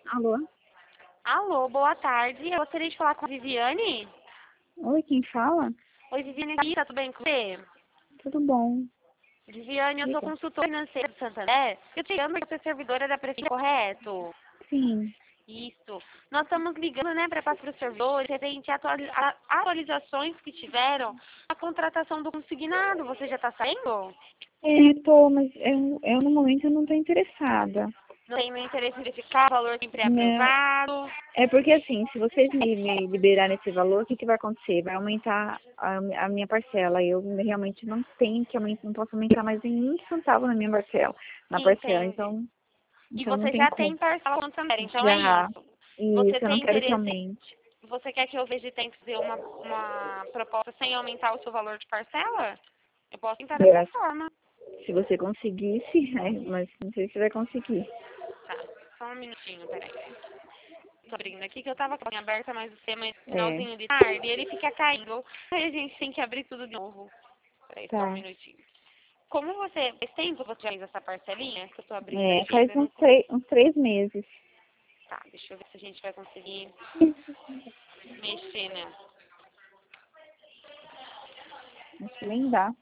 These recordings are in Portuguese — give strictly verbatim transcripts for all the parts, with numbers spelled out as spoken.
Alô? Alô, boa tarde. Eu gostaria de falar com a Viviane. Oi, quem fala? Oi, Viviane, aqui, tá tudo bem com você? Tudo bom? Viviane, eu sou Diga. consultora financeira do Santander. Eu te chamo porque você é servidora da Prefeitura, correto? Sim. Isso. Nós estamos ligando, né, para passar para os servidores, referente a atuali- a- atualizações que tiveram a contratação do consignado. Você já está saindo? É, tô, mas eu, eu no momento eu não tô interessada. Não tem meu interesse em verificar o valor sempre é Não. aprovado. É porque assim, se vocês me, me liberarem esse valor, o que, que vai acontecer? Vai aumentar a, a minha parcela. Eu realmente não tenho que aumentar, não posso aumentar mais nem um centavo na minha parcela, na parcela. Entende? Então, E então não você tem já como. tem parcela no Santander, então é Já. isso. Você Isso, eu não tem quero que interesse. aumente. Você quer que eu veja e tente fazer uma, uma proposta sem aumentar o seu valor de parcela? Eu posso tentar dessa É, forma. se você conseguisse, é, mas não sei se vai conseguir. Tá, só um minutinho, peraí. Tô abrindo aqui que eu tava com a linha aberta, mas o tema é É, finalzinho de tarde e ele fica caindo. Aí a gente tem que abrir tudo de novo. Peraí, só um tá. minutinho. Como você... Faz tempo que você já fez essa parcelinha que eu tô abrindo É, aqui? faz Ainda uns não... con- três, uns três meses. Tá, deixa eu ver se a gente vai conseguir mexer, né? Acho que nem dá.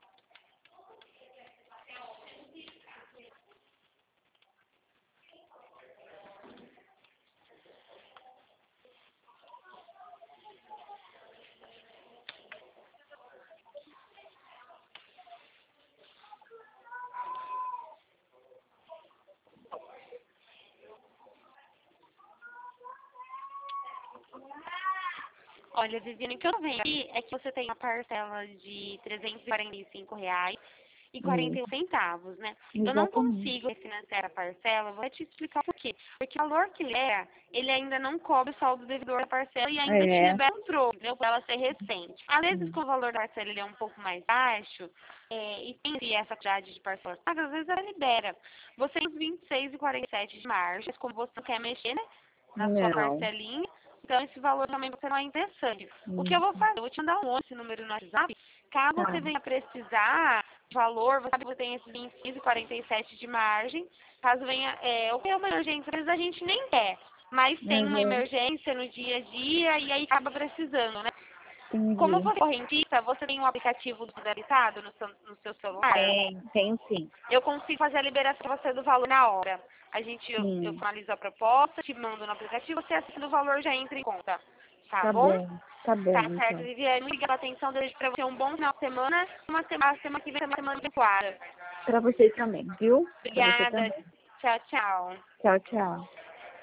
Olha, Viviane, o que eu vejo aqui é que você tem uma parcela de trezentos e quarenta e cinco reais e quarenta e um Isso, centavos, né? Eu não exatamente. consigo refinanciar a parcela, eu vou te explicar por quê. Porque o valor que ele é, ele ainda não cobre o saldo devedor da parcela e ainda te É, libera um troco, entendeu? Para ela ser recente. Às vezes, hum, com o valor da parcela ele é um pouco mais baixo, é, e tem essa quantidade de parcelas pagas, às vezes ela libera. Você tem os vinte e seis reais e quarenta e sete centavos de margem, mas como você não quer mexer, né, na sua não. parcelinha, então esse valor também você não é interessante. O que eu Hum, vou fazer? Eu vou te mandar um esse número no WhatsApp. Caso tá. você venha precisar de valor, você sabe que tem esses vinte e seis e quarenta e sete de margem. Caso venha, é, o que é uma emergência, às vezes a gente nem quer, mas tem uma Uhum, emergência no dia a dia e aí acaba precisando, né? Como entendi. você é correntista, você tem um aplicativo do Fidelizado no seu, no seu celular? Tem, tenho sim. Eu consigo fazer a liberação para você do valor na hora. A gente, eu, eu Sim, finalizo a proposta, te mando no aplicativo, você assina o valor já entra em conta. Tá tá bom? bom. Tá Tá bom, certo, então. Viviane. Muito obrigada pela atenção. Desejo pra você um bom final de semana. Uma semana, semana que vem também semana abençoada. Pra vocês também, viu? Pra você Obrigada. também. Tchau, tchau. Tchau, tchau.